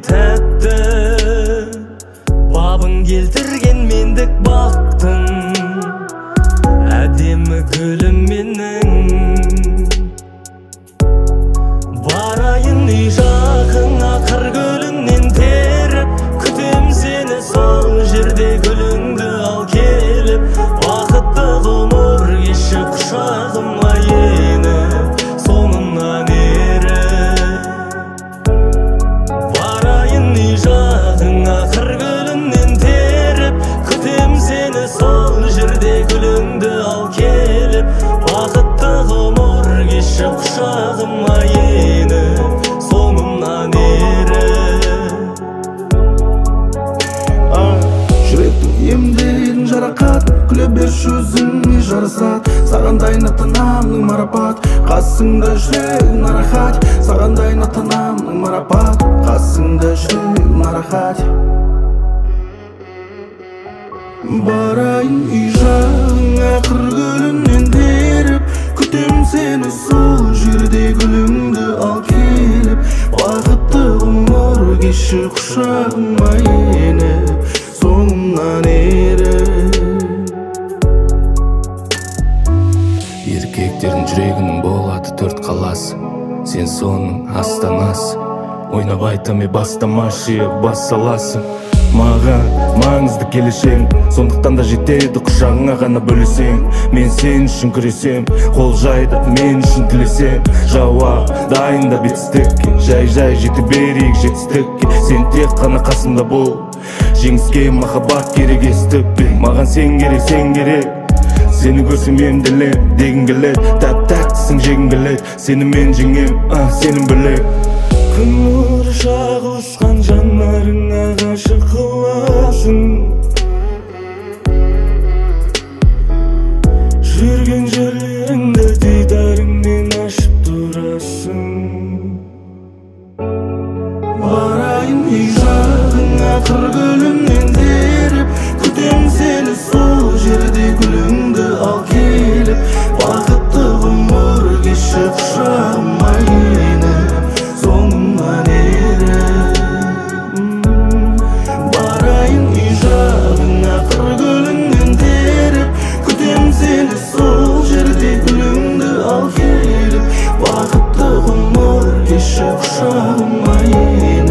тәтті, бабың келтірген мендік бақтың, әдемі гүлім менің. Барайын үй жағыңа қыр гүліңнен теріп, күтем сені сол жерде гүліңді ал келіп, бақытты ғұмыр кеші құшағыма еніп, соңымнан еріп. Барайын үй жағыңа қыр гүліңнен теріп, күтем сені сол жерде гүліңді ал келіп, бақытты ғұмыр кеші құшағыма еніп, соңымнан еріп. Жүректің емдеген жарақат, күле берші өзіңе жарасат. Сағандайын ата-анамның марапат, қасыңда жүрегім нарахат. Сағандайын ата-анамның марапат, қасыңда жүрегім нарахат. Барайын үй жағыңа қыр гүліңнен теріп, күтем сені сол жерде гүліңді ал келіп, бақытты ғұмыр кеші құшағыма еніп, соңымнан еріп. Еркектердің жүрегінің болады төрт қаласы, сен соның астанасы. Ойнап айтам бастамашы, бас саласың. Маған маңызды келешегің, сондықтан да жетеді құшағыңа ғана бөлесең. Мен сен үшін күресем, қол жайды мен үшін тілесең. Жауап дайында бетсіздікке, жай жете берейік жетістікке. Сен тек қана қасымда бол, жеңіске махаббат керек естіппен. Маған сен керек, сені көрсем емделем, дегім келеді. Тәп-тәттісің жегім келеді, сені мен жеңем, сенің білек. Күн нұры шағылысқан жанарыңа ғашық қыласың, жүрген жерлеріңді дидарыңмен ашып тұрасың. Барайын үй жағыңа қыр гүліңнен теріп, күтем сені сол жерде гүліңді ал келіп, бақытты ғұмыр кеші құшағыма еніп, соңымнан еріп. Барайын үй жағыңа қыр гүліңнен теріп, күтем сені сол жерде гүліңді ал келіп, бақытты ғұмыр кеші құшағыма еніп.